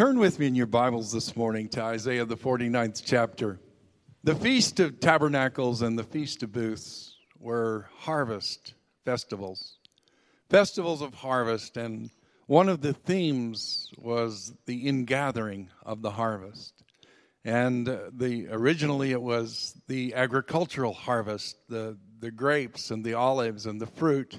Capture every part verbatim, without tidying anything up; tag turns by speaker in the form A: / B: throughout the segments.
A: Turn with me in your Bibles this morning to Isaiah, the forty-ninth chapter. The Feast of Tabernacles and the Feast of Booths were harvest festivals, festivals of harvest, and one of the themes was the ingathering of the harvest. And the originally it was the agricultural harvest, the, the grapes and the olives and the fruit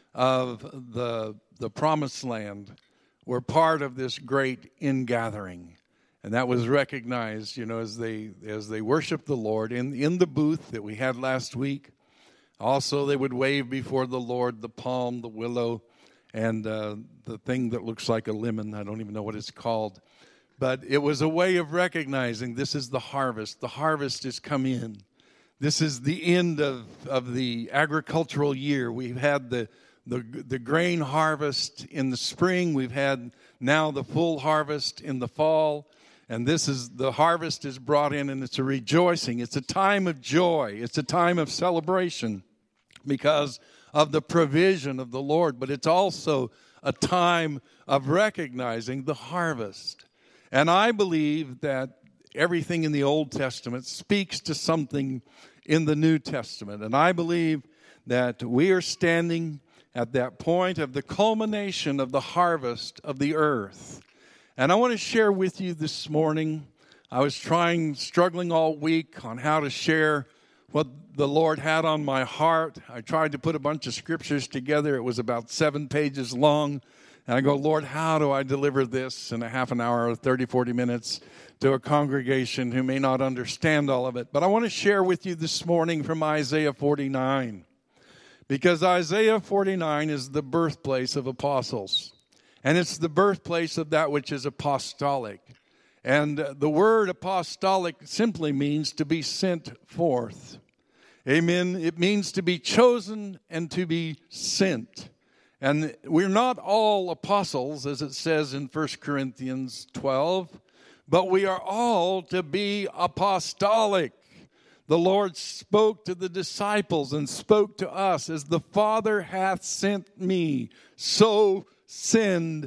A: of the, the promised land were part of this great ingathering. And that was recognized, you know, as they as they worshiped the Lord in, in the booth that we had last week. Also, they would wave before the Lord the palm, the willow, and uh, the thing that looks like a lemon. I don't even know what it's called. But it was a way of recognizing this is the harvest. The harvest has come in. This is the end of, of the agricultural year. We've had the The, the grain harvest in the spring. We've had now the full harvest in the fall. And this is, the harvest is brought in, and it's a rejoicing. It's a time of joy. It's a time of celebration because of the provision of the Lord. But it's also a time of recognizing the harvest. And I believe that everything in the Old Testament speaks to something in the New Testament. And I believe that we are standing at that point of the culmination of the harvest of the earth. And I want to share with you this morning, I was trying, struggling all week on how to share what the Lord had on my heart. I tried to put a bunch of scriptures together. It was about seven pages long. And I go, Lord, how do I deliver this in a half an hour, thirty, forty minutes to a congregation who may not understand all of it? But I want to share with you this morning from Isaiah forty-nine. Because Isaiah forty-nine is the birthplace of apostles. And it's the birthplace of that which is apostolic. And the word apostolic simply means to be sent forth. Amen. It means to be chosen and to be sent. And we're not all apostles, as it says in First Corinthians twelve, but we are all to be apostolic. The Lord spoke to the disciples and spoke to us, as the Father hath sent me, so send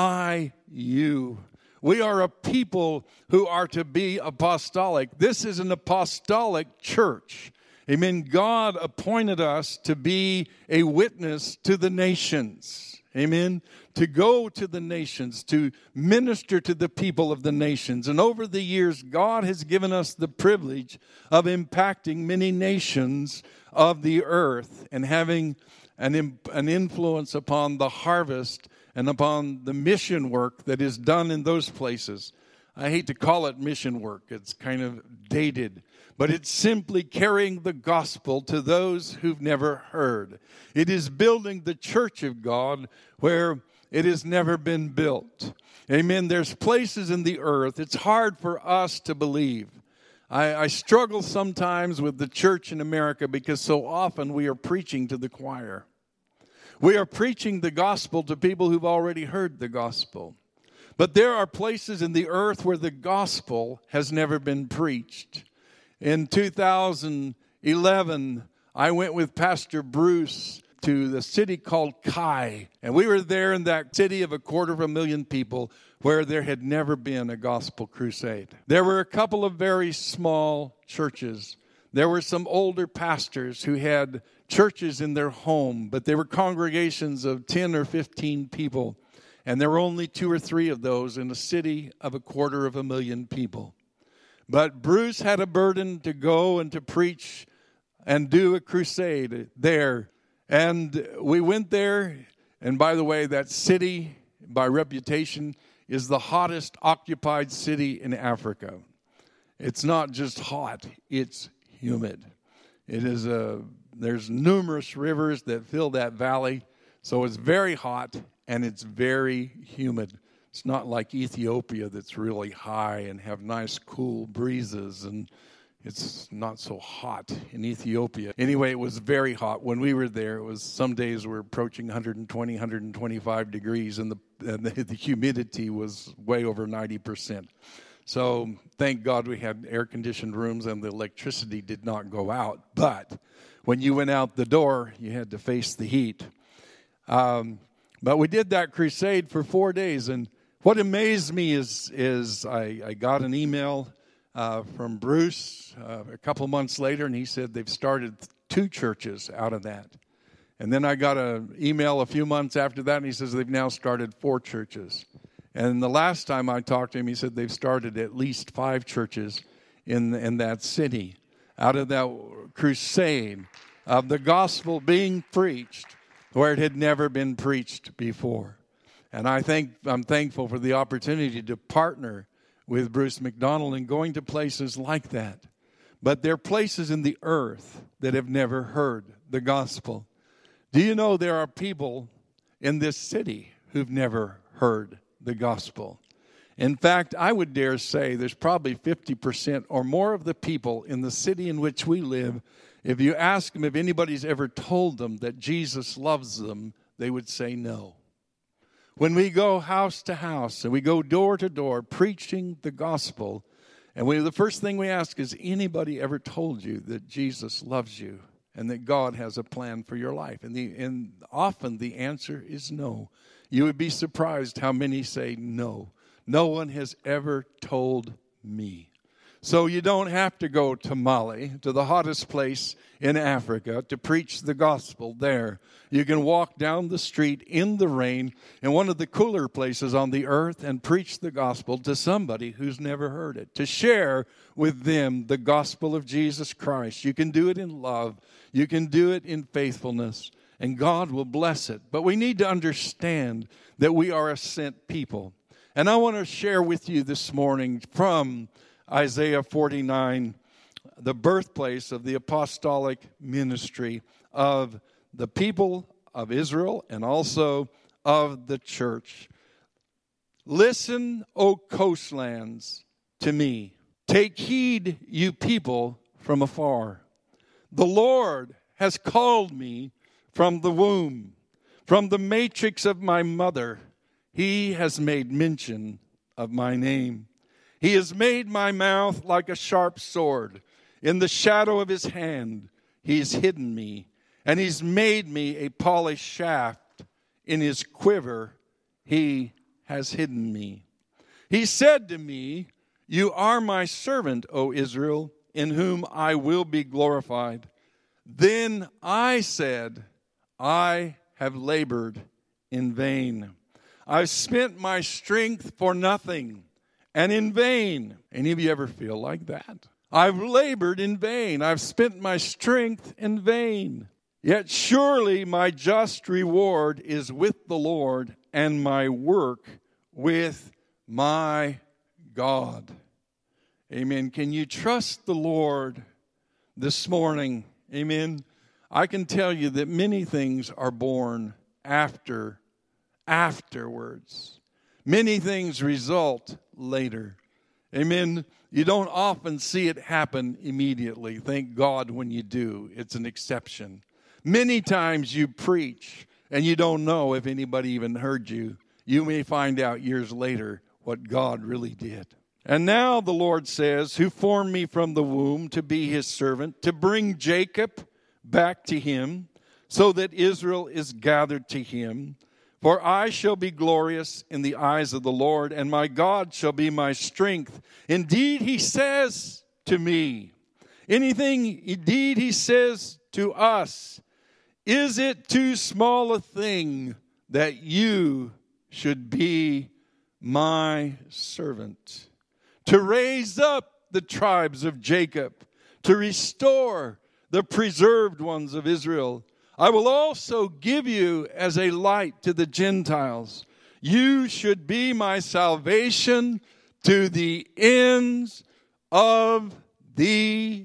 A: I you. We are a people who are to be apostolic. This is an apostolic church. Amen. God appointed us to be a witness to the nations. Amen. To go to the nations, to minister to the people of the nations. And over the years, God has given us the privilege of impacting many nations of the earth and having an, an influence upon the harvest and upon the mission work that is done in those places. I hate to call it mission work. It's kind of dated. But it's simply carrying the gospel to those who've never heard. It is building the church of God where it has never been built. Amen. There's places in the earth. It's hard for us to believe. I, I struggle sometimes with the church in America because so often we are preaching to the choir. We are preaching the gospel to people who've already heard the gospel. But there are places in the earth where the gospel has never been preached. In two thousand eleven, I went with Pastor Bruce to the city called Kai. And we were there in that city of a quarter of a million people where there had never been a gospel crusade. There were a couple of very small churches. There were some older pastors who had churches in their home, but they were congregations of ten or fifteen people. And there were only two or three of those in a city of a quarter of a million people. But Bruce had a burden to go and to preach and do a crusade there. And we went there. And by the way, that city, by reputation, is the hottest occupied city in Africa. It's not just hot, it's humid. It is a, there's numerous rivers that fill that valley. So it's very hot and it's very humid. It's not like Ethiopia that's really high and have nice cool breezes, and it's not so hot in Ethiopia. Anyway, it was very hot. When we were there, it was some days we were approaching one hundred twenty, one hundred twenty-five degrees, and the, and the, the humidity was way over ninety percent. So thank God we had air-conditioned rooms and the electricity did not go out. But when you went out the door, you had to face the heat. Um, but we did that crusade for four days, and What amazed me is, is I, I got an email uh, from Bruce uh, a couple months later, and he said they've started two churches out of that. And then I got an email a few months after that, and he says they've now started four churches. And the last time I talked to him, he said they've started at least five churches in, in that city out of that crusade of the gospel being preached where it had never been preached before. And I think I'm thankful for the opportunity to partner with Bruce McDonald in going to places like that. But there are places in the earth that have never heard the gospel. Do you know there are people in this city who've never heard the gospel? In fact, I would dare say there's probably fifty percent or more of the people in the city in which we live, if you ask them if anybody's ever told them that Jesus loves them, they would say no. When we go house to house and we go door to door preaching the gospel, and we, the first thing we ask is, anybody ever told you that Jesus loves you and that God has a plan for your life? And, the, and often the answer is no. You would be surprised how many say no. No one has ever told me. So you don't have to go to Mali, to the hottest place in Africa, to preach the gospel there. You can walk down the street in the rain in one of the cooler places on the earth and preach the gospel to somebody who's never heard it, to share with them the gospel of Jesus Christ. You can do it in love. You can do it in faithfulness, and God will bless it. But we need to understand that we are a sent people. And I want to share with you this morning from Isaiah forty-nine, the birthplace of the apostolic ministry of the people of Israel and also of the church. Listen, O coastlands, to me. Take heed, you people from afar. The Lord has called me from the womb, from the matrix of my mother. He has made mention of my name. He has made my mouth like a sharp sword. In the shadow of his hand, he's hidden me. And he's made me a polished shaft. In his quiver, he has hidden me. He said to me, you are my servant, O Israel, in whom I will be glorified. Then I said, I have labored in vain. I've spent my strength for nothing. And in vain. Any of you ever feel like that? I've labored in vain. I've spent my strength in vain. Yet surely my just reward is with the Lord, and my work with my God. Amen. Can you trust the Lord this morning? Amen. I can tell you that many things are born after, afterwards. Many things result later. Amen. You don't often see it happen immediately. Thank God when you do. It's an exception. Many times you preach and you don't know if anybody even heard you. You may find out years later what God really did. And now the Lord says, who formed me from the womb to be his servant, to bring Jacob back to him, so that Israel is gathered to him. For I shall be glorious in the eyes of the Lord, and my God shall be my strength. Indeed, he says to me, anything, indeed, he says to us, is it too small a thing that you should be my servant? To raise up the tribes of Jacob, to restore the preserved ones of Israel. I will also give you as a light to the Gentiles. You should be my salvation to the ends of the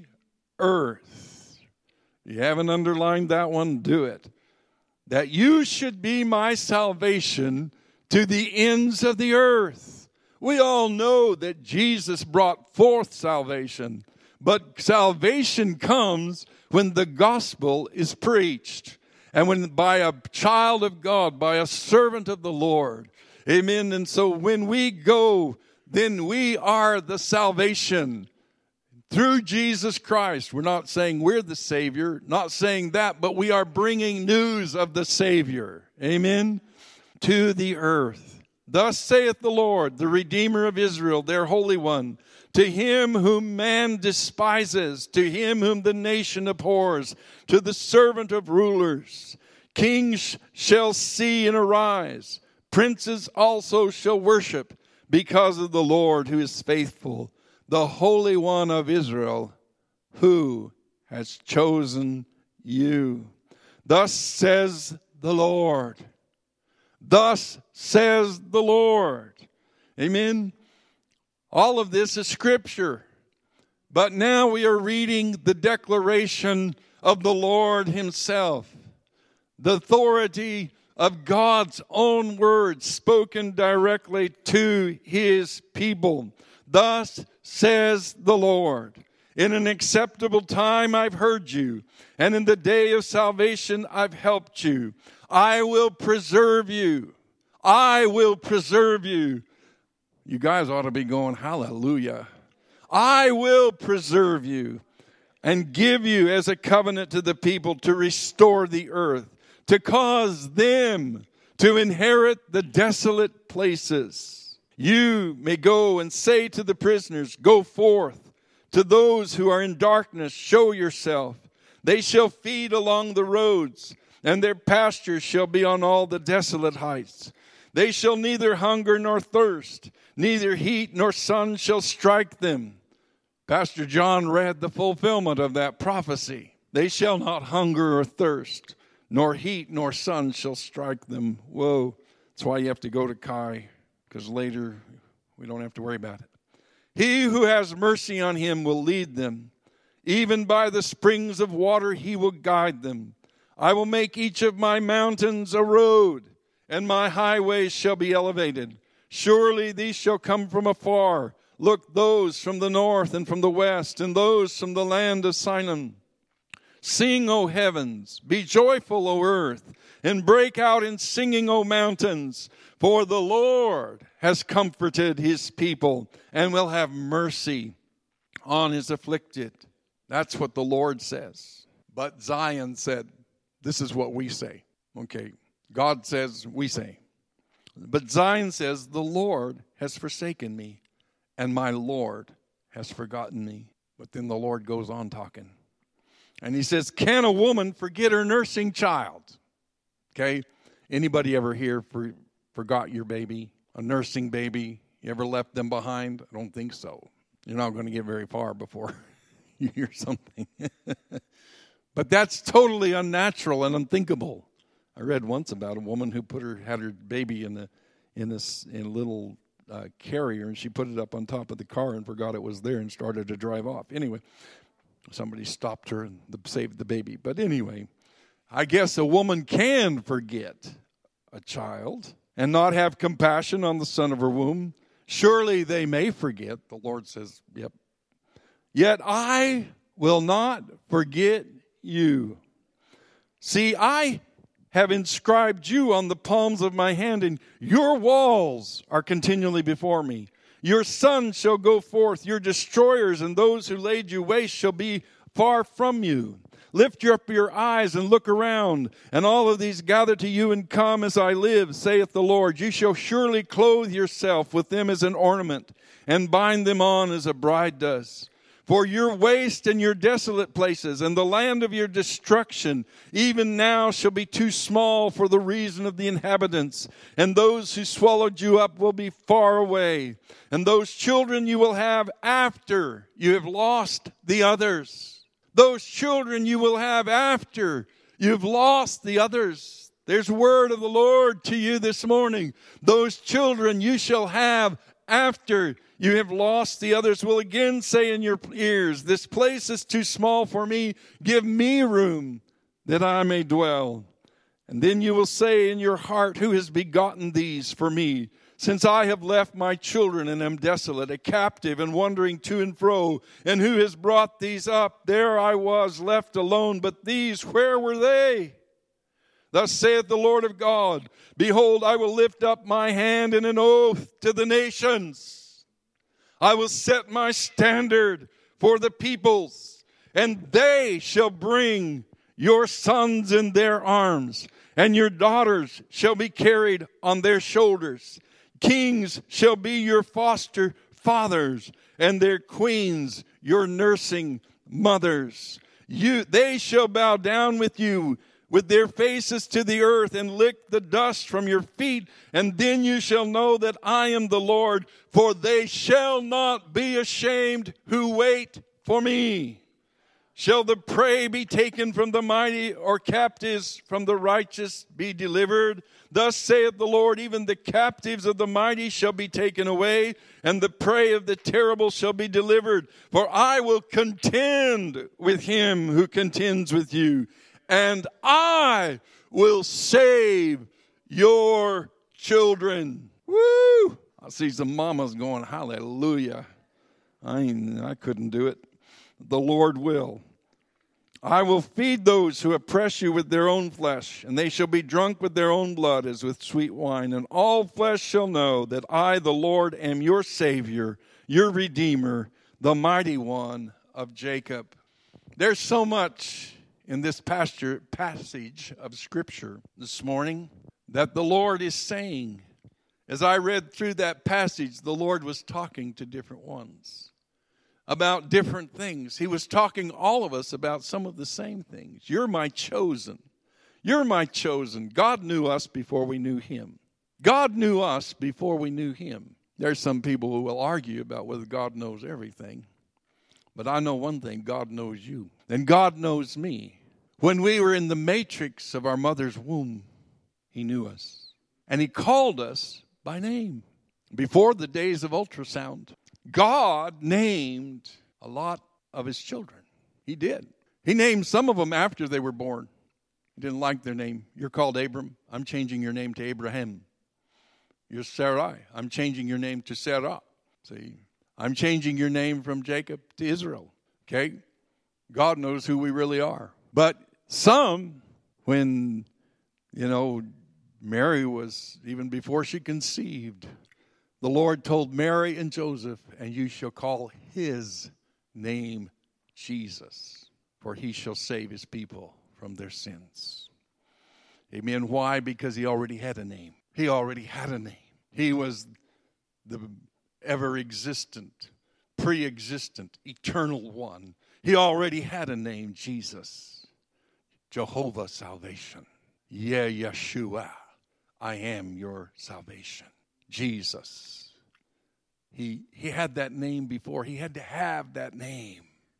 A: earth. You haven't underlined that one? Do it. That you should be my salvation to the ends of the earth. We all know that Jesus brought forth salvation. But salvation comes when the gospel is preached. And when by a child of God, by a servant of the Lord. Amen. And so when we go, then we are the salvation through Jesus Christ. We're not saying we're the Savior, not saying that, but we are bringing news of the Savior. Amen. To the earth. Thus saith the Lord, the Redeemer of Israel, their Holy One, to him whom man despises, to him whom the nation abhors, to the servant of rulers. Kings shall see and arise. Princes also shall worship, because of the Lord who is faithful, the Holy One of Israel, who has chosen you. Thus says the Lord. Thus says the Lord. Amen. All of this is Scripture. But now we are reading the declaration of the Lord himself. The authority of God's own words spoken directly to his people. Thus says the Lord. In an acceptable time I've heard you, and in the day of salvation I've helped you. I will preserve you. I will preserve you. You guys ought to be going, hallelujah. I will preserve you and give you as a covenant to the people to restore the earth, to cause them to inherit the desolate places. You may go and say to the prisoners, go forth. To those who are in darkness, show yourself. They shall feed along the roads, and their pastures shall be on all the desolate heights. They shall neither hunger nor thirst, neither heat nor sun shall strike them. Pastor John read the fulfillment of that prophecy. They shall not hunger or thirst, nor heat nor sun shall strike them. Whoa, that's why you have to go to Kai, because later we don't have to worry about it. He who has mercy on him will lead them. Even by the springs of water he will guide them. I will make each of my mountains a road, and my highways shall be elevated. Surely these shall come from afar. Look, those from the north and from the west, and those from the land of Sinon. Sing, O heavens, be joyful, O earth, and break out in singing, O mountains. For the Lord has comforted his people and will have mercy on his afflicted. That's what the Lord says. But Zion said, this is what we say. Okay, God says, we say. But Zion says, the Lord has forsaken me, and my Lord has forgotten me. But then the Lord goes on talking. And he says, can a woman forget her nursing child? Okay, anybody ever here for, forgot your baby, a nursing baby? You ever left them behind? I don't think so. You're not going to get very far before you hear something. But that's totally unnatural and unthinkable. I read once about a woman who put her had her baby in a in a, in a little uh, carrier, and she put it up on top of the car and forgot it was there and started to drive off. Anyway, somebody stopped her and saved the baby. But anyway, I guess a woman can forget a child and not have compassion on the son of her womb. Surely they may forget. The Lord says, yep. Yet I will not forget you. See, I have inscribed you on the palms of my hand, and your walls are continually before me. Your sons shall go forth, your destroyers and those who laid you waste shall be far from you. Lift up your eyes and look around, and all of these gather to you and come as I live, saith the Lord. You shall surely clothe yourself with them as an ornament, and bind them on as a bride does. For your waste and your desolate places and the land of your destruction, even now shall be too small for the reason of the inhabitants. And those who swallowed you up will be far away. And those children you will have after you have lost the others. Those children you will have after you've lost the others. There's word of the Lord to you this morning. Those children you shall have after you have lost the others will again say in your ears, this place is too small for me. Give me room that I may dwell. And then you will say in your heart, who has begotten these for me? Since I have left my children and am desolate, a captive and wandering to and fro. And who has brought these up? There I was left alone, but these, where were they? Thus saith the Lord of God, behold, I will lift up my hand in an oath to the nations. I will set my standard for the peoples, and they shall bring your sons in their arms, and your daughters shall be carried on their shoulders. Kings shall be your foster fathers, and their queens your nursing mothers. You, they shall bow down with you, with their faces to the earth, and lick the dust from your feet. And then you shall know that I am the Lord, for they shall not be ashamed who wait for me. Shall the prey be taken from the mighty, or captives from the righteous be delivered? Thus saith the Lord, even the captives of the mighty shall be taken away, and the prey of the terrible shall be delivered. For I will contend with him who contends with you, and I will save your children. Woo! I see some mamas going, hallelujah. I, I couldn't do it. The Lord will. I will feed those who oppress you with their own flesh, and they shall be drunk with their own blood as with sweet wine. And all flesh shall know that I, the Lord, am your Savior, your Redeemer, the mighty one of Jacob. There's so much in this pasture, passage of Scripture this morning that the Lord is saying. As I read through that passage, the Lord was talking to different ones about different things. He was talking all of us about some of the same things. You're my chosen. You're my chosen. God knew us before we knew him. God knew us before we knew him. There's some people who will argue about whether God knows everything. But I know one thing, God knows you. And God knows me. When we were in the matrix of our mother's womb, he knew us. And he called us by name. Before the days of ultrasound, God named a lot of his children. He did. He named some of them after they were born. He didn't like their name. You're called Abram. I'm changing your name to Abraham. You're Sarai. I'm changing your name to Sarah. See, I'm changing your name from Jacob to Israel. Okay? God knows who we really are. But some, when, you know, Mary was, even before she conceived, the Lord told Mary and Joseph, and you shall call his name Jesus, for he shall save his people from their sins. Amen. Why? Because he already had a name. He already had a name. He was the ever-existent, pre-existent, eternal one. He already had a name, Jesus. Jehovah salvation. Yeah, Yeshua. I am your salvation. Jesus. He, he had that name before. He had to have that name.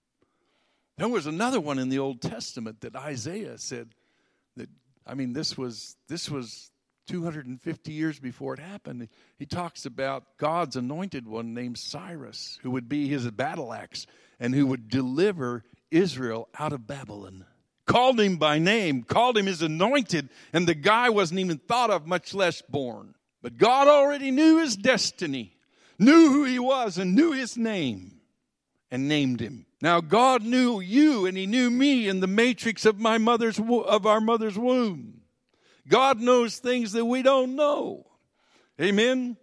A: There was another one in the Old Testament that Isaiah said that, I mean, this was this was two hundred fifty years before it happened. He talks about God's anointed one named Cyrus, who would be his battle axe and who would deliver Israel out of Babylon. Called him by name, called him his anointed, and the guy wasn't even thought of, much less born. But God already knew his destiny, knew who he was, and knew his name, and named him. Now, God knew you, and he knew me in the matrix of my mother's of our mother's womb. God knows things that we don't know. Amen?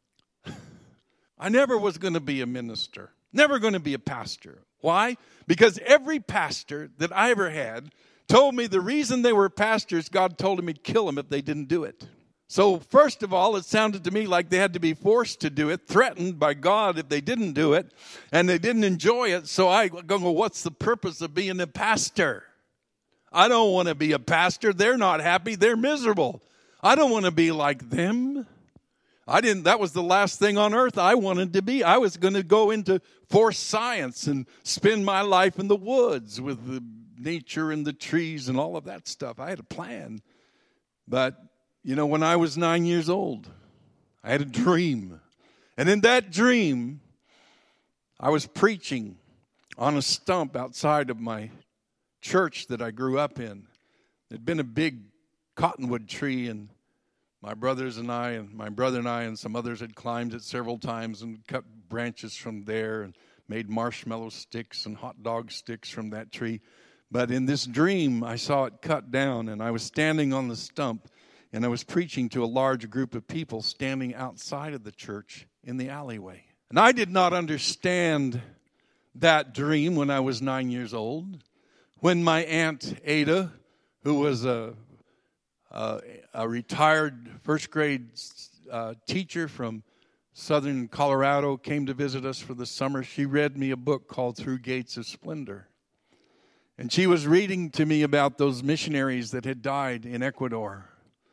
A: I never was going to be a minister, never going to be a pastor. Why? Because every pastor that I ever had told me the reason they were pastors, God told him he'd kill them if they didn't do it. So first of all, it sounded to me like they had to be forced to do it, threatened by God if they didn't do it, and they didn't enjoy it. So I go, well, what's the purpose of being a pastor? I don't want to be a pastor. They're not happy. They're miserable. I don't want to be like them. I didn't. That was the last thing on earth I wanted to be. I was going to go into forced science and spend my life in the woods with the nature and the trees and all of that stuff. I had a plan. But, you know, when I was nine years old, I had a dream. And in that dream, I was preaching on a stump outside of my church that I grew up in. There'd been a big cottonwood tree, and my brothers and I, and my brother and I and some others had climbed it several times and cut branches from there and made marshmallow sticks and hot dog sticks from that tree. But in this dream, I saw it cut down, and I was standing on the stump, and I was preaching to a large group of people standing outside of the church in the alleyway. And I did not understand that dream when I was nine years old. When my Aunt Ada, who was a, a, a retired first grade a teacher from southern Colorado came to visit us for the summer. She read me a book called Through Gates of Splendor. And she was reading to me about those missionaries that had died in Ecuador.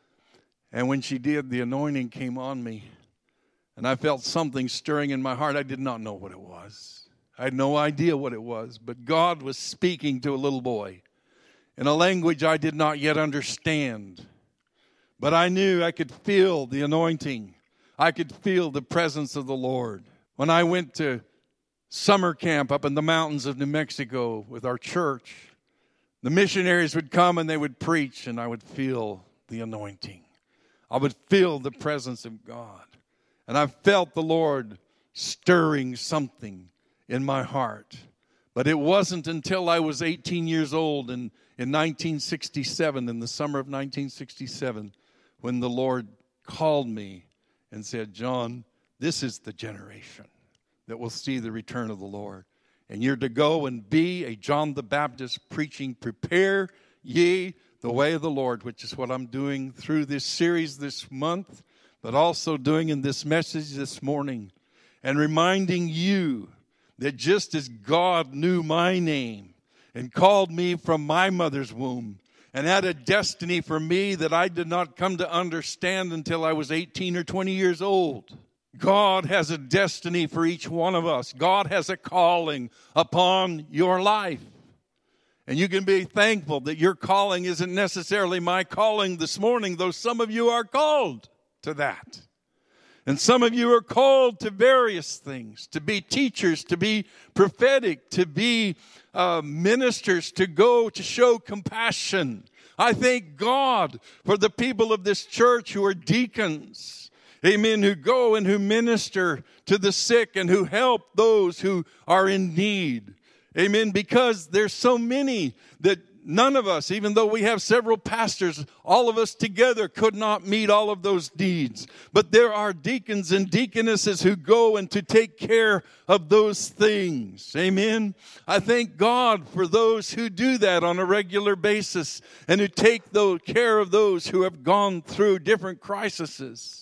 A: And when she did, the anointing came on me. And I felt something stirring in my heart. I did not know what it was. I had no idea what it was. But God was speaking to a little boy in a language I did not yet understand. But I knew I could feel the anointing. I could feel the presence of the Lord. When I went to summer camp up in the mountains of New Mexico with our church, the missionaries would come and they would preach, and I would feel the anointing. I would feel the presence of God. And I felt the Lord stirring something in my heart. But it wasn't until I was eighteen years old in, in nineteen sixty-seven, in the summer of nineteen sixty-seven, when the Lord called me and said, John, this is the generation that will see the return of the Lord. And you're to go and be a John the Baptist preaching, prepare ye the way of the Lord, which is what I'm doing through this series this month, but also doing in this message this morning, and reminding you that just as God knew my name and called me from my mother's womb and had a destiny for me that I did not come to understand until I was eighteen or twenty years old, God has a destiny for each one of us. God has a calling upon your life. And you can be thankful that your calling isn't necessarily my calling this morning, though some of you are called to that. And some of you are called to various things, to be teachers, to be prophetic, to be uh, ministers, to go to show compassion. I thank God for the people of this church who are deacons, amen, who go and who minister to the sick and who help those who are in need. Amen, because there's so many that none of us, even though we have several pastors, all of us together could not meet all of those needs. But there are deacons and deaconesses who go and to take care of those things. Amen. I thank God for those who do that on a regular basis and who take the care of those who have gone through different crises.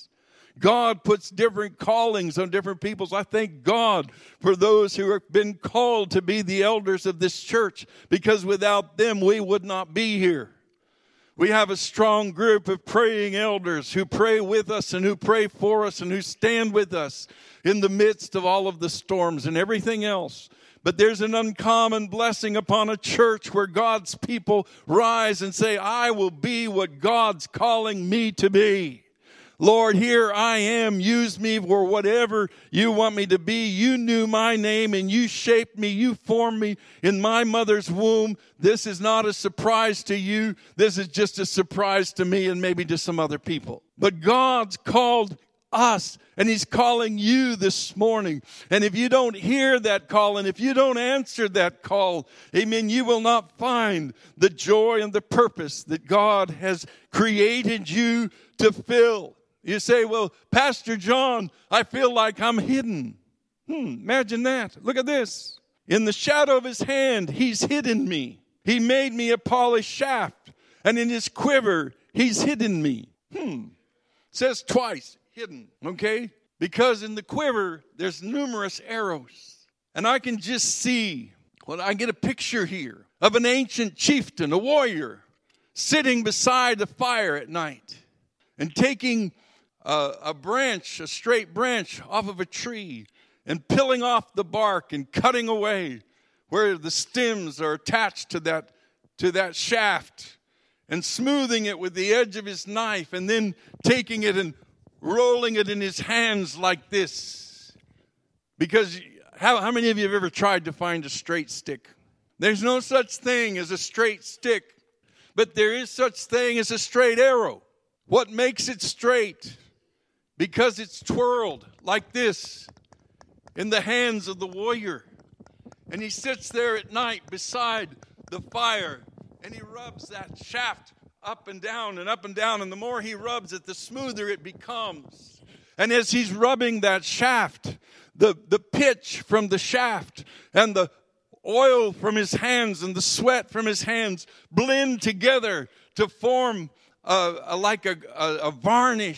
A: God puts different callings on different peoples. I thank God for those who have been called to be the elders of this church, because without them we would not be here. We have a strong group of praying elders who pray with us and who pray for us and who stand with us in the midst of all of the storms and everything else. But there's an uncommon blessing upon a church where God's people rise and say, I will be what God's calling me to be. Lord, here I am. Use me for whatever you want me to be. You knew my name and you shaped me. You formed me in my mother's womb. This is not a surprise to you. This is just a surprise to me and maybe to some other people. But God's called us, and He's calling you this morning. And if you don't hear that call, and if you don't answer that call, amen, you will not find the joy and the purpose that God has created you to fill. You say, well, Pastor John, I feel like I'm hidden. Hmm, imagine that. Look at this. In the shadow of His hand, He's hidden me. He made me a polished shaft, and in His quiver, He's hidden me. Hmm. It says twice, hidden, okay? Because in the quiver, there's numerous arrows. And I can just see, well, I get a picture here of an ancient chieftain, a warrior, sitting beside the fire at night and taking a, a branch, a straight branch off of a tree and peeling off the bark and cutting away where the stems are attached to that, to that shaft, and smoothing it with the edge of his knife, and then taking it and rolling it in his hands like this. Because how, how many of you have ever tried to find a straight stick? There's no such thing as a straight stick, but there is such thing as a straight arrow. What makes it straight? Because it's twirled like this in the hands of the warrior. And he sits there at night beside the fire, and he rubs that shaft up and down and up and down. And the more he rubs it, the smoother it becomes. And as he's rubbing that shaft, the, the pitch from the shaft and the oil from his hands and the sweat from his hands blend together to form a, a, like a, a, a varnish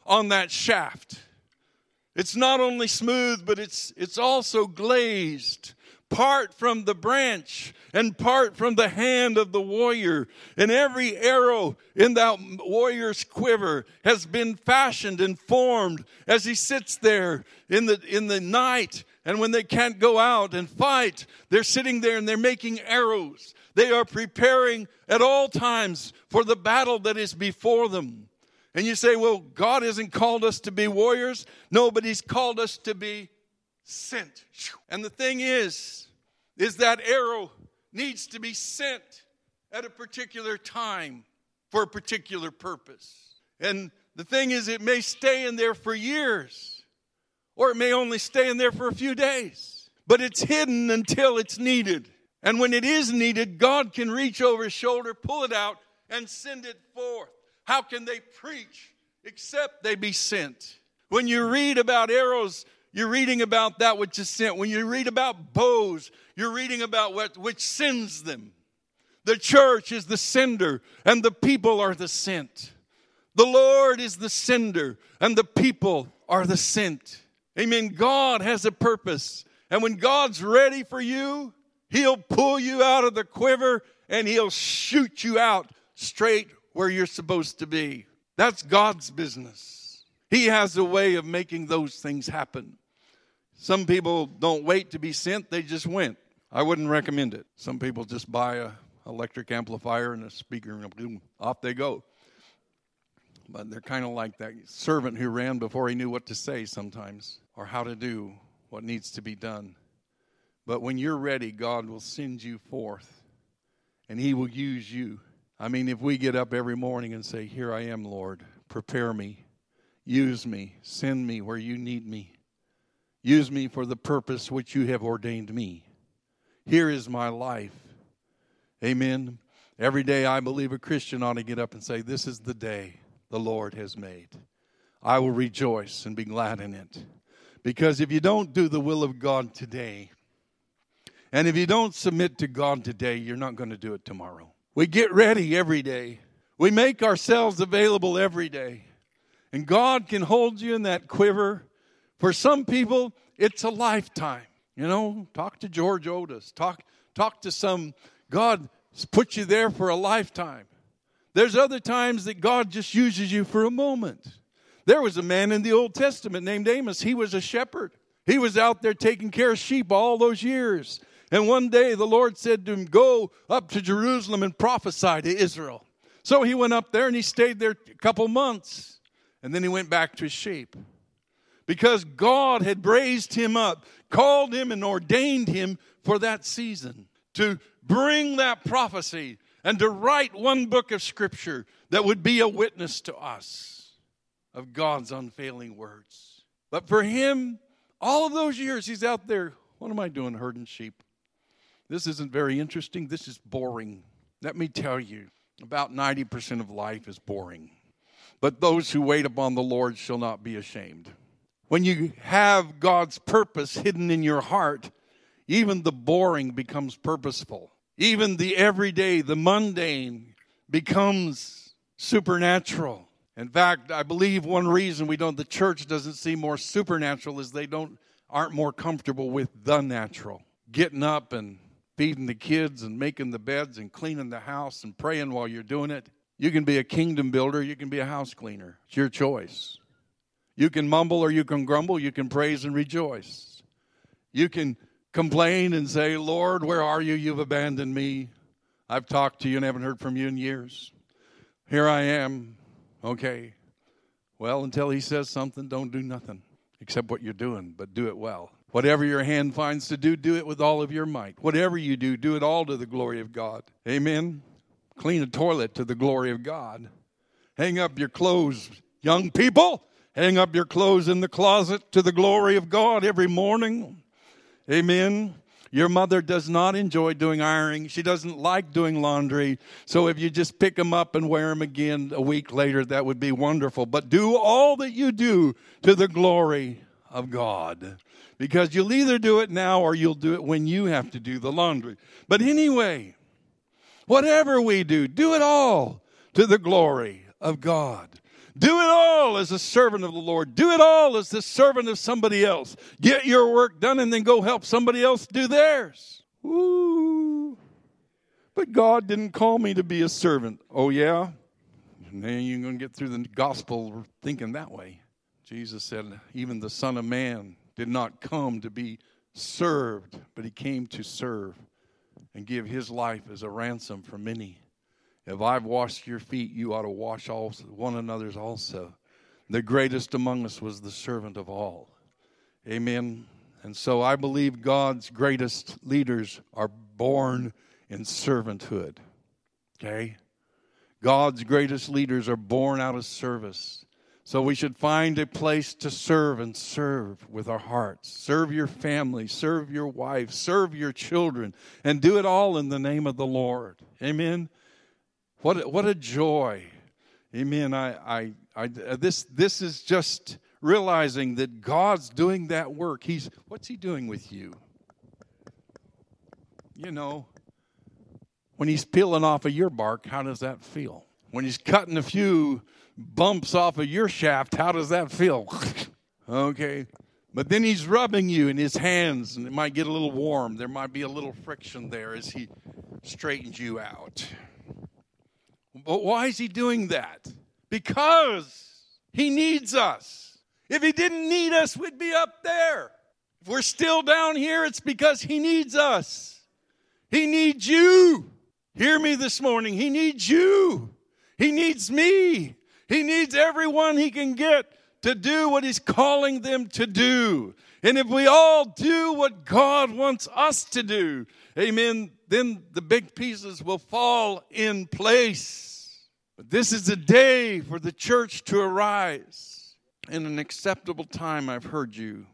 A: on that shaft. It's not only smooth, but it's it's also glazed, part from the branch and part from the hand of the warrior. And every arrow in that warrior's quiver has been fashioned and formed as he sits there in the in the night. And when they can't go out and fight, they're sitting there and they're making arrows. They are preparing at all times for the battle that is before them. And you say, well, God hasn't called us to be warriors. No, but He's called us to be sent. And the thing is, is that arrow needs to be sent at a particular time for a particular purpose. And the thing is, it may stay in there for years, or it may only stay in there for a few days. But it's hidden until it's needed. And when it is needed, God can reach over His shoulder, pull it out, and send it forth. How can they preach except they be sent? When you read about arrows, you're reading about that which is sent. When you read about bows, you're reading about what which sends them. The church is the sender, and the people are the sent. The Lord is the sender, and the people are the sent. Amen. God has a purpose. And when God's ready for you, He'll pull you out of the quiver, and He'll shoot you out straight where you're supposed to be. That's God's business. He has a way of making those things happen. Some people don't wait to be sent, they just went. I wouldn't recommend it. Some people just buy a electric amplifier and a speaker and boom, off they go. But they're kind of like that servant who ran before he knew what to say sometimes, or how to do what needs to be done. But when you're ready, God will send you forth, and He will use you. I mean, if we get up every morning and say, here I am, Lord, prepare me, use me, send me where you need me. Use me for the purpose which you have ordained me. Here is my life. Amen. Every day I believe a Christian ought to get up and say, this is the day the Lord has made. I will rejoice and be glad in it. Because if you don't do the will of God today, and if you don't submit to God today, you're not going to do it tomorrow. We get ready every day. We make ourselves available every day. And God can hold you in that quiver. For some people, it's a lifetime. You know, talk to George Otis. Talk, talk to some, God put you there for a lifetime. There's other times that God just uses you for a moment. There was a man in the Old Testament named Amos. He was a shepherd. He was out there taking care of sheep all those years. And one day the Lord said to him, go up to Jerusalem and prophesy to Israel. So he went up there and he stayed there a couple months. And then he went back to his sheep. Because God had raised him up, called him and ordained him for that season. To bring that prophecy and to write one book of Scripture that would be a witness to us of God's unfailing words. But for him, all of those years he's out there, what am I doing herding sheep? This isn't very interesting. This is boring. Let me tell you, about ninety percent of life is boring. But those who wait upon the Lord shall not be ashamed. When you have God's purpose hidden in your heart, even the boring becomes purposeful. Even the everyday, the mundane becomes supernatural. In fact, I believe one reason we don't, the church doesn't see more supernatural is they don't aren't more comfortable with the natural. Getting up and feeding the kids and making the beds and cleaning the house and praying while you're doing it. You can be a kingdom builder. You can be a house cleaner. It's your choice. You can mumble or you can grumble. You can praise and rejoice. You can complain and say, Lord, where are you? You've abandoned me. I've talked to you and haven't heard from you in years. Here I am. Okay. Well, until he says something, don't do nothing except what you're doing, but do it well. Whatever your hand finds to do, do it with all of your might. Whatever you do, do it all to the glory of God. Amen. Clean a toilet to the glory of God. Hang up your clothes, young people. Hang up your clothes in the closet to the glory of God every morning. Amen. Your mother does not enjoy doing ironing. She doesn't like doing laundry. So if you just pick them up and wear them again a week later, that would be wonderful. But do all that you do to the glory of God. Because you'll either do it now or you'll do it when you have to do the laundry. But anyway, whatever we do, do it all to the glory of God. Do it all as a servant of the Lord. Do it all as the servant of somebody else. Get your work done and then go help somebody else do theirs. Woo. But God didn't call me to be a servant. Oh, yeah? And then you're going to get through the gospel thinking that way. Jesus said, even the Son of Man did not come to be served, but he came to serve and give his life as a ransom for many. If I've washed your feet, you ought to wash also, one another's also. The greatest among us was the servant of all. Amen. And so I believe God's greatest leaders are born in servanthood. Okay? God's greatest leaders are born out of service. So we should find a place to serve and serve with our hearts. Serve your family, serve your wife, serve your children, and do it all in the name of the Lord. Amen. What a, what a joy. Amen. I, I, I, this, this is just realizing that God's doing that work. He's, what's he doing with you? You know, when he's peeling off of your bark, how does that feel? When he's cutting a few bumps off of your shaft, how does that feel? Okay. But then he's rubbing you in his hands, and it might get a little warm. There might be a little friction there as he straightens you out. But why is he doing that? Because he needs us. If he didn't need us, we'd be up there. If we're still down here, it's because he needs us. He needs you. Hear me this morning. He needs you. He needs me. He needs everyone he can get to do what he's calling them to do. And if we all do what God wants us to do, amen, then the big pieces will fall in place. But this is a day for the church to arise. In an acceptable time I've heard you,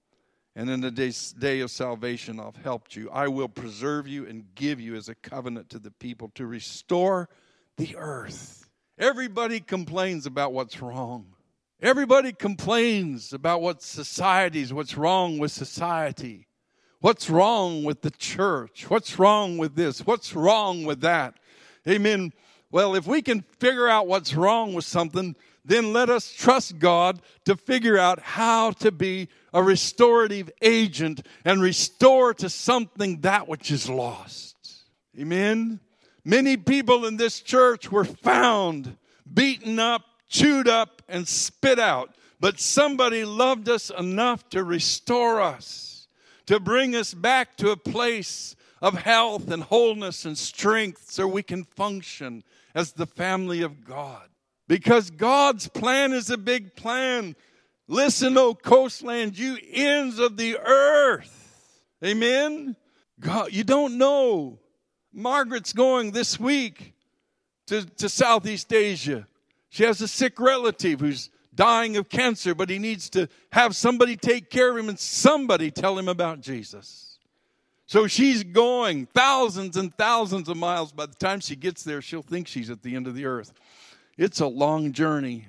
A: and in the day, day of salvation I've helped you. I will preserve you and give you as a covenant to the people to restore the earth. Everybody complains about what's wrong. Everybody complains about what society's, what's wrong with society. What's wrong with the church? What's wrong with this? What's wrong with that? Amen. Well, if we can figure out what's wrong with something, then let us trust God to figure out how to be a restorative agent and restore to something that which is lost. Amen. Many people in this church were found, beaten up, chewed up, and spit out. But somebody loved us enough to restore us, to bring us back to a place of health and wholeness and strength so we can function as the family of God. Because God's plan is a big plan. Listen, O coastland, you ends of the earth. Amen? God, you don't know. Margaret's going this week to, to Southeast Asia. She has a sick relative who's dying of cancer, but he needs to have somebody take care of him and somebody tell him about Jesus. So she's going thousands and thousands of miles. By the time she gets there, she'll think she's at the end of the earth. It's a long journey.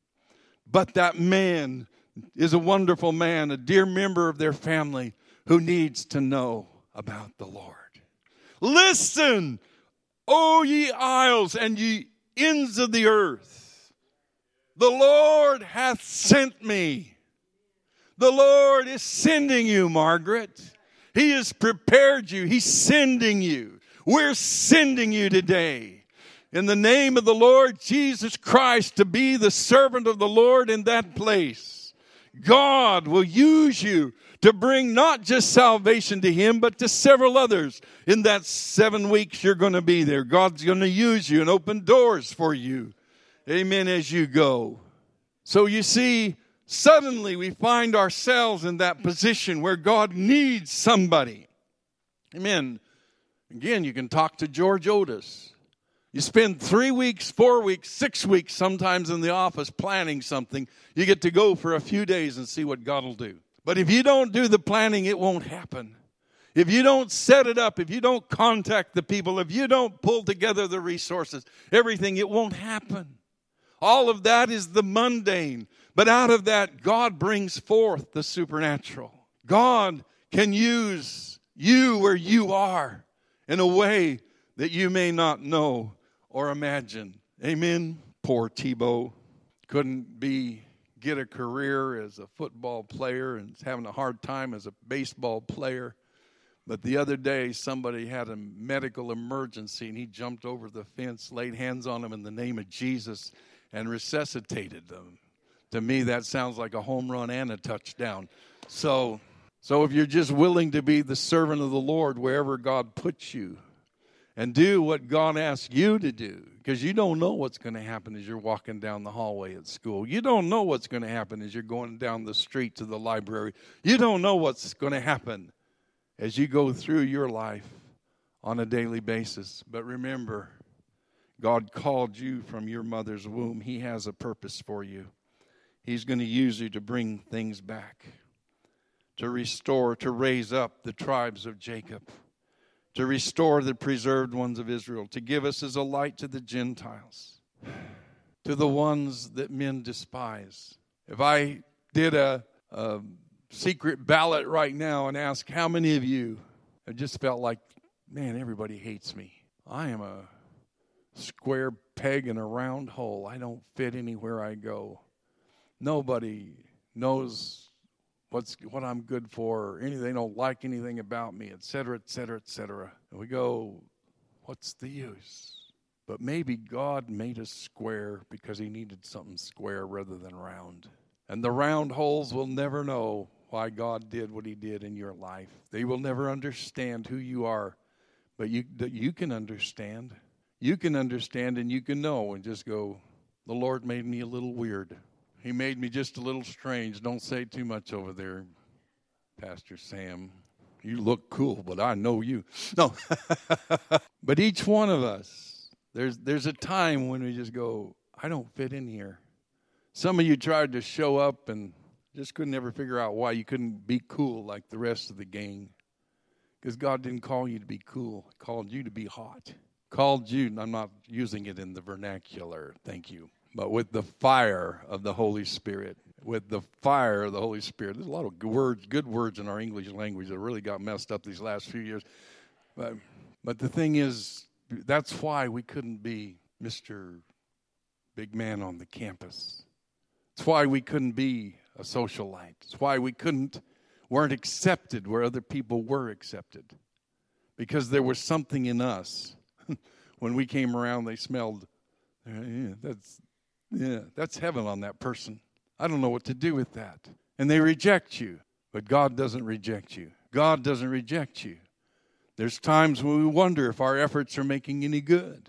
A: But that man is a wonderful man, a dear member of their family who needs to know about the Lord. Listen, O ye isles and ye ends of the earth. The Lord hath sent me. The Lord is sending you, Margaret. He has prepared you. He's sending you. We're sending you today in the name of the Lord Jesus Christ to be the servant of the Lord in that place. God will use you to bring not just salvation to him, but to several others. In that seven weeks you're going to be there, God's going to use you and open doors for you. Amen, as you go. So you see, suddenly we find ourselves in that position where God needs somebody. Amen. Again, you can talk to George Otis. You spend three weeks, four weeks, six weeks sometimes in the office planning something. You get to go for a few days and see what God will do. But if you don't do the planning, it won't happen. If you don't set it up, if you don't contact the people, if you don't pull together the resources, everything, it won't happen. All of that is the mundane. But out of that, God brings forth the supernatural. God can use you where you are in a way that you may not know or imagine. Amen. Poor Tebow. couldn't be get a career as a football player and is having a hard time as a baseball player. But the other day, somebody had a medical emergency, and he jumped over the fence, laid hands on them in the name of Jesus, and resuscitated them. To me, that sounds like a home run and a touchdown. So, so if you're just willing to be the servant of the Lord wherever God puts you, and do what God asks you to do, because you don't know what's going to happen as you're walking down the hallway at school. You don't know what's going to happen as you're going down the street to the library. You don't know what's going to happen as you go through your life on a daily basis. But remember, God called you from your mother's womb. He has a purpose for you. He's going to use you to bring things back, to restore, to raise up the tribes of Jacob, to restore the preserved ones of Israel, to give us as a light to the Gentiles, to the ones that men despise. If I did a, a secret ballot right now and ask how many of you have just felt like, man, everybody hates me. I am a square peg in a round hole. I don't fit anywhere I go. Nobody knows what's what I'm good for, or anything. They don't like anything about me, et cetera, et cetera, et cetera. And we go, what's the use? But maybe God made us square because he needed something square rather than round. And the round holes will never know why God did what he did in your life. They will never understand who you are, but you you can understand. You can understand and you can know and just go, the Lord made me a little weird. He made me just a little strange. Don't say too much over there, Pastor Sam. You look cool, but I know you. No. But each one of us, there's there's a time when we just go, I don't fit in here. Some of you tried to show up and just couldn't ever figure out why you couldn't be cool like the rest of the gang. Because God didn't call you to be cool. He called you to be hot. Called you, and I'm not using it in the vernacular, thank you, but with the fire of the Holy Spirit. With the fire of the Holy Spirit. There's a lot of good words, good words in our English language that really got messed up these last few years. But, but the thing is, that's why we couldn't be Mister Big Man on the campus. It's why we couldn't be a socialite. It's why we couldn't, weren't accepted where other people were accepted. Because there was something in us. When we came around, they smelled, yeah, that's, yeah, that's heaven on that person. I don't know what to do with that. And they reject you. But God doesn't reject you. God doesn't reject you. There's times when we wonder if our efforts are making any good.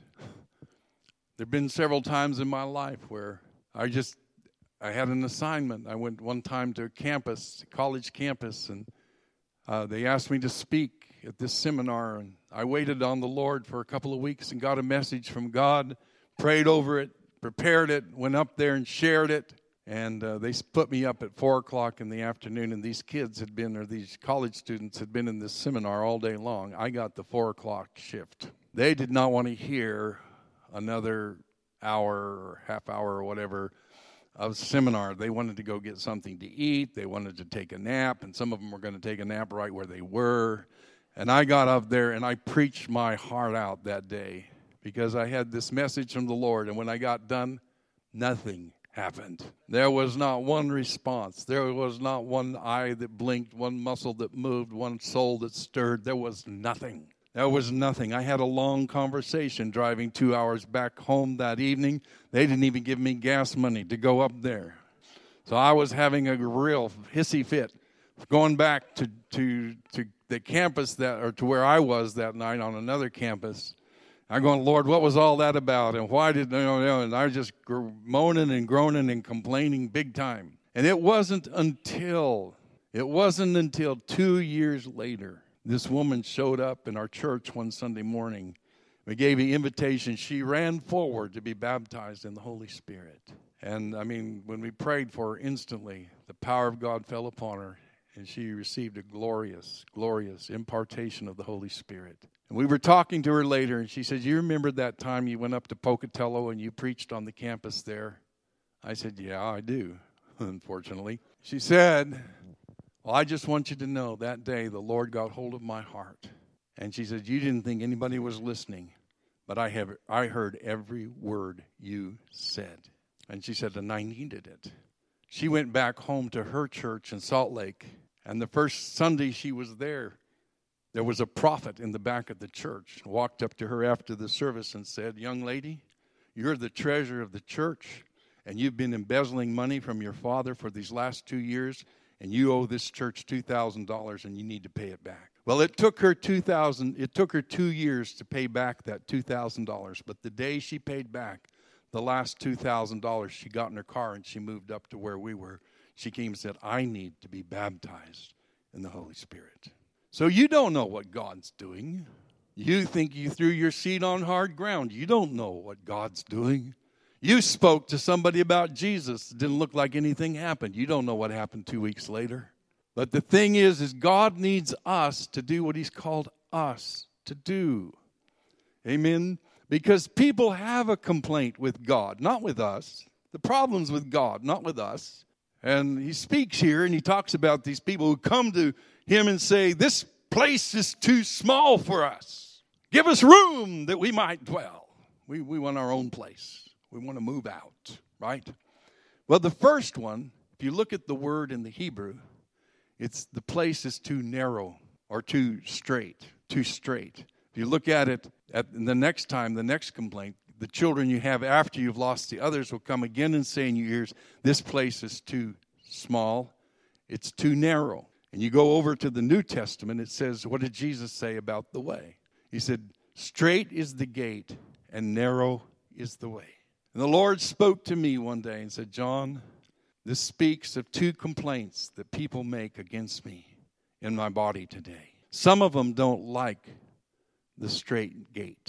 A: There have been several times in my life where I just, I had an assignment. I went one time to a campus, a college campus, and uh, they asked me to speak at this seminar. And I waited on the Lord for a couple of weeks and got a message from God, prayed over it, prepared it, went up there and shared it. And uh, they put me up at four o'clock in the afternoon, and these kids had been, or these college students had been in this seminar all day long. I got the four o'clock shift. They did not want to hear another hour or half hour or whatever of seminar. They wanted to go get something to eat. They wanted to take a nap, and some of them were going to take a nap right where they were. And I got up there, and I preached my heart out that day because I had this message from the Lord. And when I got done, nothing happened. There was not one response. There was not one eye that blinked, one muscle that moved, one soul that stirred. There was nothing. There was nothing. I had a long conversation driving two hours back home that evening. They didn't even give me gas money to go up there. So I was having a real hissy fit going back to, to, to the campus that, or to where I was that night on another campus. I'm going, Lord, what was all that about? And why did, you know, and I was just moaning and groaning and complaining big time. And it wasn't until, it wasn't until two years later, this woman showed up in our church one Sunday morning. We gave an invitation. She ran forward to be baptized in the Holy Spirit. And, I mean, when we prayed for her instantly, the power of God fell upon her, and she received a glorious, glorious impartation of the Holy Spirit. And we were talking to her later, and she said, you remember that time you went up to Pocatello and you preached on the campus there? I said, yeah, I do, unfortunately. She said, well, I just want you to know that day the Lord got hold of my heart. And she said, you didn't think anybody was listening, but I have I heard every word you said. And she said, and I needed it. She went back home to her church in Salt Lake. And the first Sunday she was there, there was a prophet in the back of the church. Walked up to her after the service and said, young lady, you're the treasurer of the church. And you've been embezzling money from your father for these last two years. And you owe this church two thousand dollars and you need to pay it back. Well, it took her two thousand dollars, it took her two years to pay back that two thousand dollars. But the day she paid back the last two thousand dollars, she got in her car and she moved up to where we were. She came and said, I need to be baptized in the Holy Spirit. So you don't know what God's doing. You think you threw your seed on hard ground. You don't know what God's doing. You spoke to somebody about Jesus. It didn't look like anything happened. You don't know what happened two weeks later. But the thing is, is God needs us to do what he's called us to do. Amen? Because people have a complaint with God, not with us. The problem's with God, not with us. And he speaks here and he talks about these people who come to him and say, this place is too small for us. Give us room that we might dwell. We, we want our own place. We want to move out, right? Well, the first one, if you look at the word in the Hebrew, it's the place is too narrow or too straight, too straight. If you look at it at the next time, the next complaint, the children you have after you've lost the others will come again and say in your ears, this place is too small, it's too narrow. And you go over to the New Testament, it says, what did Jesus say about the way? He said, straight is the gate and narrow is the way. And the Lord spoke to me one day and said, John, this speaks of two complaints that people make against me in my body today. Some of them don't like the straight gate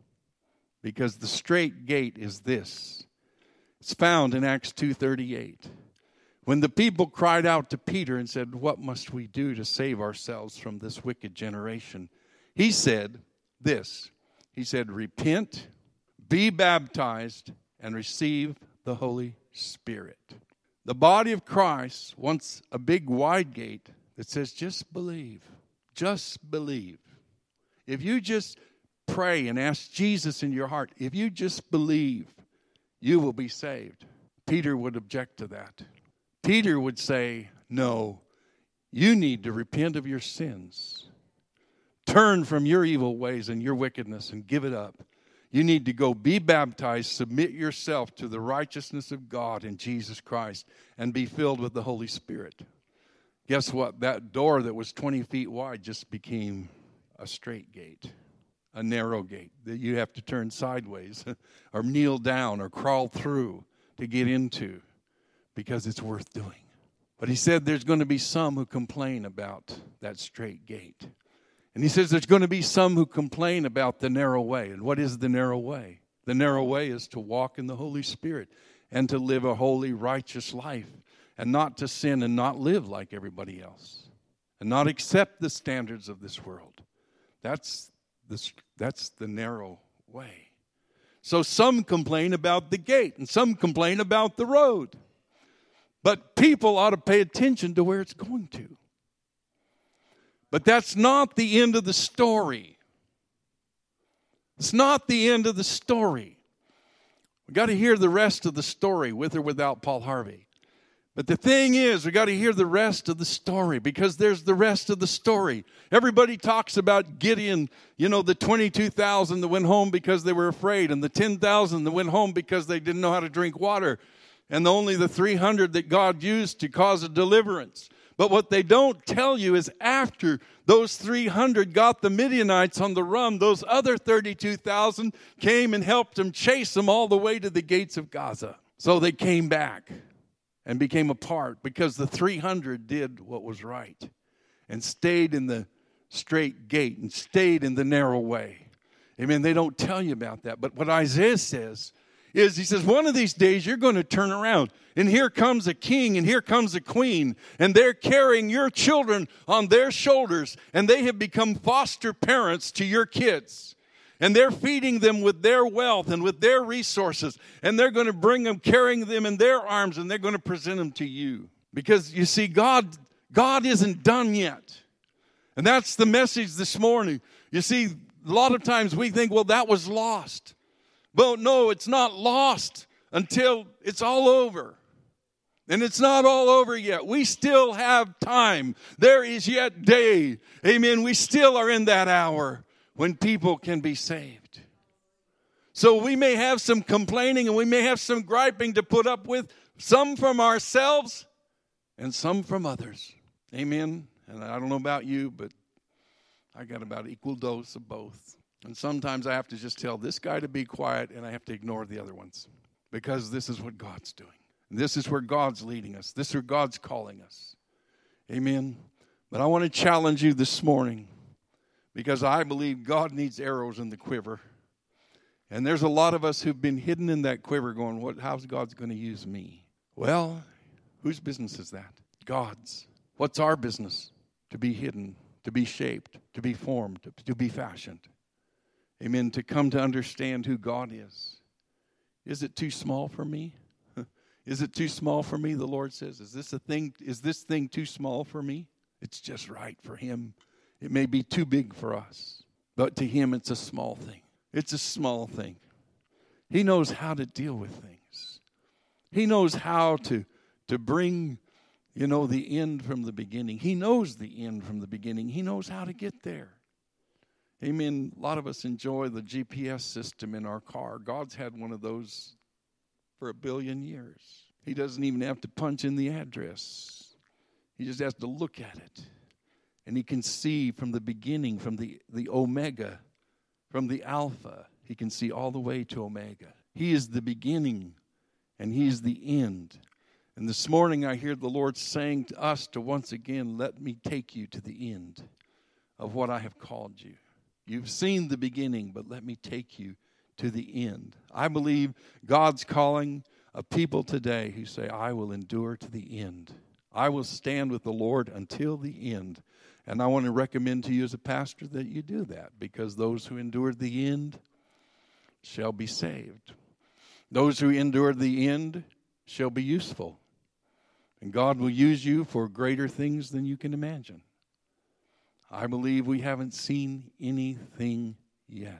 A: because the straight gate is this. It's found in Acts two thirty-eight. When the people cried out to Peter and said, what must we do to save ourselves from this wicked generation? He said this. He said, repent, be baptized, and receive the Holy Spirit. The body of Christ wants a big wide gate that says just believe. Just believe. If you just pray and ask Jesus in your heart, if you just believe, you will be saved. Peter would object to that. Peter would say, no, you need to repent of your sins. Turn from your evil ways and your wickedness and give it up. You need to go be baptized, submit yourself to the righteousness of God in Jesus Christ, and be filled with the Holy Spirit. Guess what? That door that was twenty feet wide just became a straight gate, a narrow gate that you have to turn sideways or kneel down or crawl through to get into because it's worth doing. But he said there's going to be some who complain about that straight gate. And he says there's going to be some who complain about the narrow way. And what is the narrow way? The narrow way is to walk in the Holy Spirit and to live a holy, righteous life and not to sin and not live like everybody else and not accept the standards of this world. That's the, that's the narrow way. So some complain about the gate and some complain about the road. But people ought to pay attention to where it's going to. But that's not the end of the story. It's not the end of the story. We've got to hear the rest of the story with or without Paul Harvey. But the thing is, we've got to hear the rest of the story because there's the rest of the story. Everybody talks about Gideon, you know, the twenty-two thousand that went home because they were afraid, and the ten thousand that went home because they didn't know how to drink water, and only the three hundred that God used to cause a deliverance. But what they don't tell you is after those three hundred got the Midianites on the run, those other thirty-two thousand came and helped them chase them all the way to the gates of Gaza. So they came back and became a part because the three hundred did what was right and stayed in the straight gate and stayed in the narrow way. Amen. They don't tell you about that. But what Isaiah says is, he says, one of these days you're going to turn around. And here comes a king and here comes a queen. And they're carrying your children on their shoulders. And they have become foster parents to your kids. And they're feeding them with their wealth and with their resources. And they're going to bring them, carrying them in their arms. And they're going to present them to you. Because you see, God, God isn't done yet. And that's the message this morning. You see, a lot of times we think, well, that was lost. Well, no, it's not lost. until it's all over. And it's not all over yet. We still have time. There is yet day. Amen. We still are in that hour when people can be saved. So we may have some complaining and we may have some griping to put up with, some from ourselves and some from others. Amen. And I don't know about you, but I got about equal dose of both. And sometimes I have to just tell this guy to be quiet and I have to ignore the other ones, because this is what God's doing. This is where God's leading us. This is where God's calling us. Amen. But I want to challenge you this morning, because I believe God needs arrows in the quiver. And there's a lot of us who've been hidden in that quiver going, "What? How's God's going to use me?" Well, whose business is that? God's. What's our business? To be hidden, to be shaped, to be formed, to, to be fashioned. Amen. To come to understand who God is. Is it too small for me? Is it too small for me? The Lord says, is this a thing? Is this thing too small for me? It's just right for him. It may be too big for us, but to him it's a small thing. It's a small thing. He knows how to deal with things. He knows how to, to bring, you know, the end from the beginning. He knows the end from the beginning. He knows how to get there. Amen. A lot of us enjoy the G P S system in our car. God's had one of those for a billion years. He doesn't even have to punch in the address. He just has to look at it. And he can see from the beginning, from the, the Omega, from the Alpha. He can see all the way to Omega. He is the beginning and he's the end. And this morning I hear the Lord saying to us to once again, let me take you to the end of what I have called you. You've seen the beginning, but let me take you to the end. I believe God's calling a people today who say, I will endure to the end. I will stand with the Lord until the end. And I want to recommend to you as a pastor that you do that, because those who endure the end shall be saved. Those who endure the end shall be useful. And God will use you for greater things than you can imagine. I believe we haven't seen anything yet.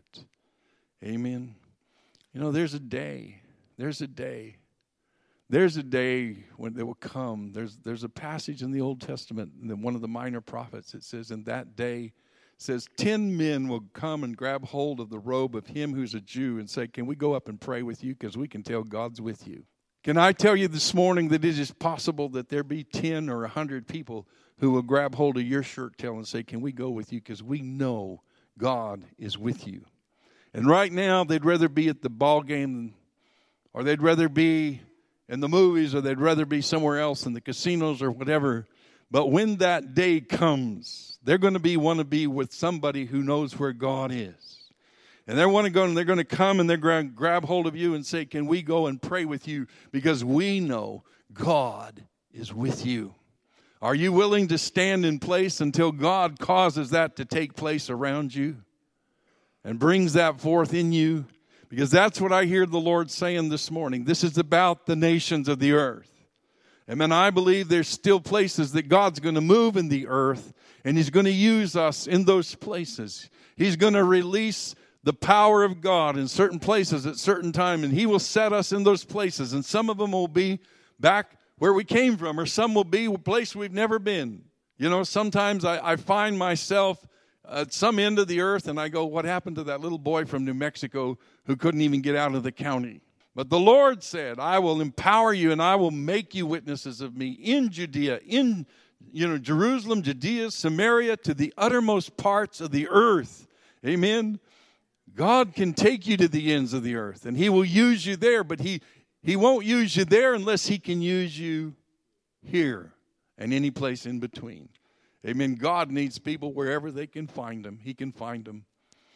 A: Amen. You know, there's a day. There's a day. There's a day when it will come. There's there's a passage in the Old Testament, in one of the minor prophets. It says, in that day, it says, ten men will come and grab hold of the robe of him who's a Jew and say, can we go up and pray with you? Because we can tell God's with you. Can I tell you this morning that it is possible that there be ten or a hundred people who will grab hold of your shirt tail and say, can we go with you? Because we know God is with you. And right now, they'd rather be at the ball game, or they'd rather be in the movies, or they'd rather be somewhere else in the casinos or whatever. But when that day comes, they're going to be want to be with somebody who knows where God is. And they're want to go, and they're going to come and they're going to grab hold of you and say, can we go and pray with you? Because we know God is with you. Are you willing to stand in place until God causes that to take place around you and brings that forth in you? Because that's what I hear the Lord saying this morning. This is about the nations of the earth. Amen. I believe there's still places that God's going to move in the earth, and he's going to use us in those places. He's going to release the power of God in certain places at certain time, and he will set us in those places. And some of them will be back where we came from, or some will be a place we've never been. You know, sometimes I, I find myself at some end of the earth, and I go, what happened to that little boy from New Mexico who couldn't even get out of the county? But the Lord said, I will empower you, and I will make you witnesses of me in Judea, in you know Jerusalem, Judea, Samaria, to the uttermost parts of the earth. Amen. God can take you to the ends of the earth, and he will use you there, but he He won't use you there unless he can use you here and any place in between. Amen. God needs people wherever they can find them. He can find them.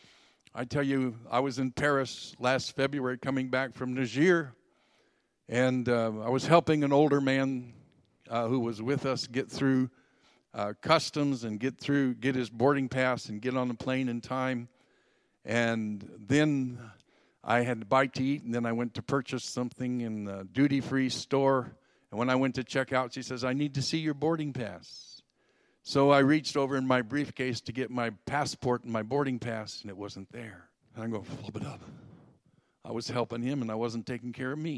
A: I tell you, I was in Paris last February coming back from Niger, and uh, I was helping an older man uh, who was with us get through uh, customs and get through, get his boarding pass and get on the plane in time. And then I had a bite to eat, and then I went to purchase something in the duty-free store. And when I went to check out, she says, I need to see your boarding pass. So I reached over in my briefcase to get my passport and my boarding pass, and it wasn't there. And I go, flip it up. I was helping him, and I wasn't taking care of me.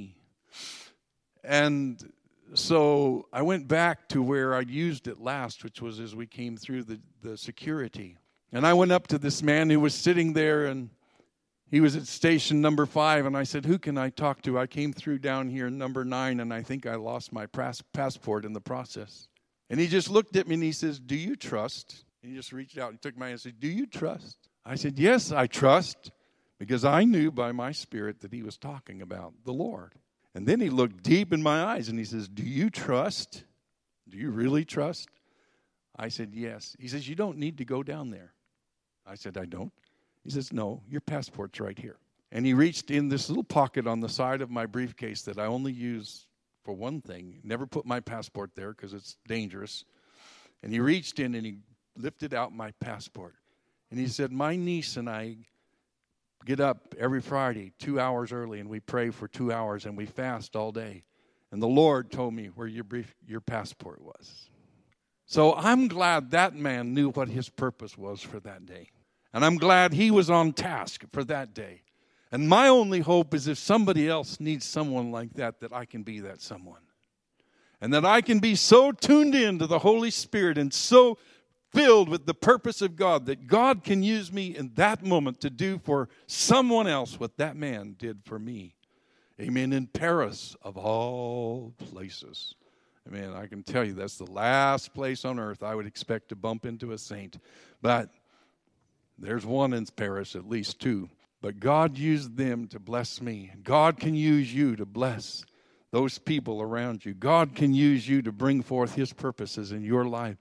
A: And so I went back to where I'd used it last, which was as we came through the, the security. And I went up to this man who was sitting there, and he was at station number five, and I said, who can I talk to? I came through down here number nine, and I think I lost my pass- passport in the process. And he just looked at me, and he says, do you trust? And he just reached out and took my hand and said, do you trust? I said, yes, I trust, because I knew by my spirit that he was talking about the Lord. And then he looked deep in my eyes, and he says, do you trust? Do you really trust? I said, yes. He says, you don't need to go down there. I said, I don't. He says, no, your passport's right here. And he reached in this little pocket on the side of my briefcase that I only use for one thing. Never put my passport there because it's dangerous. And he reached in and he lifted out my passport. And he said, my niece and I get up every Friday two hours early, and we pray for two hours, and we fast all day. And the Lord told me where your brief, your passport was. So I'm glad that man knew what his purpose was for that day. And I'm glad he was on task for that day. And my only hope is if somebody else needs someone like that, that I can be that someone. And that I can be so tuned in to the Holy Spirit and so filled with the purpose of God that God can use me in that moment to do for someone else what that man did for me. Amen. In Paris, of all places. Amen. I can tell you that's the last place on earth I would expect to bump into a saint. But there's one in Paris, at least two. But God used them to bless me. God can use you to bless those people around you. God can use you to bring forth His purposes in your life.